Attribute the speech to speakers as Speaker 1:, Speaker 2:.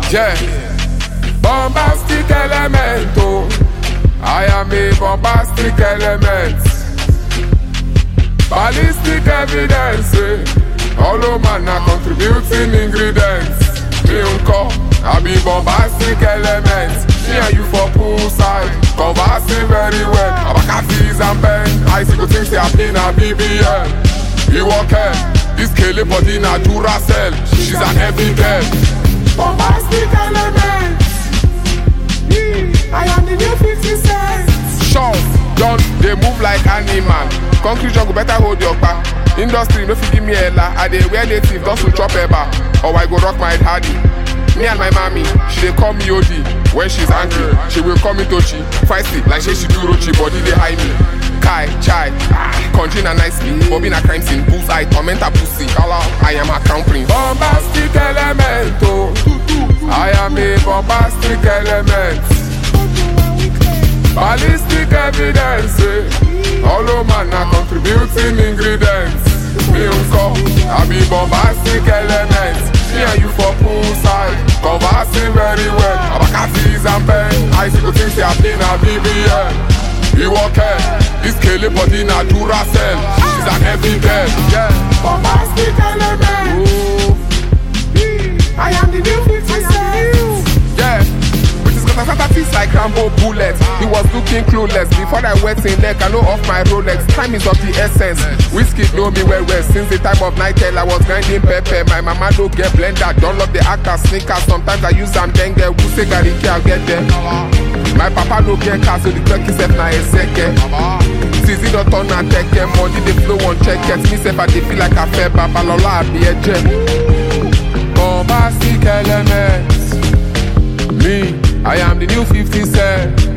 Speaker 1: Yeah, bombastic element, oh. I am a bombastic element. Ballistic evidence, eh. All man are contributing ingredients. Me unko, I be bombastic element. Me and you for poolside, conversing very well. Abaka fees and bend, I see good things they happen at BBM. You walk here, this Kelly body na Duracell. She's an heavy girl. Bombastic element. I am the new 50 Cent. Shots, done, they move like animal. Concrete jungle better hold your back. Industry no fit give me a la. I dey wear native just to chop eba, or I go rock my hardy. Me and my mommy, she dey call me OD. When she's angry, she will call me Tochi. Feisty, like she do Rochi, body they hide me. Kai, chai, country na nicely. Bobby na crime scene, bullseye, torment a pussy. I am a crown prince. Bombastic element, oh. I am a bombastic element. Ballistic evidence, eh. All man are contributing ingredients. Me unko, I be bombastic element. Me and you for poolside, conversing very well. Abaka fees and bend, I see good things they happen at BBM. You walk here, this Kelly body na Duracell. She's an heavy girl, yeah. Bombastic element. Ooh. I am the new 50 Cent. Yeah. Feels like Rambo bullet. He was looking clueless before I wet in neck. I know off my Rolex. Time is of the essence. Whiskey know me well. Since the time of night I was grinding pepper. My mama don't get blender. Don't love the actor sneakers. Sometimes I use some dengue. Who say gariki I'll get there. My papa don't get car, so the clock is set na a second. Tizi don't turn and take care. Money the flow on check it. Me say I dey feel like a fair babalola be a jet. Bombastic elements. Me, I am the new 50 Cent.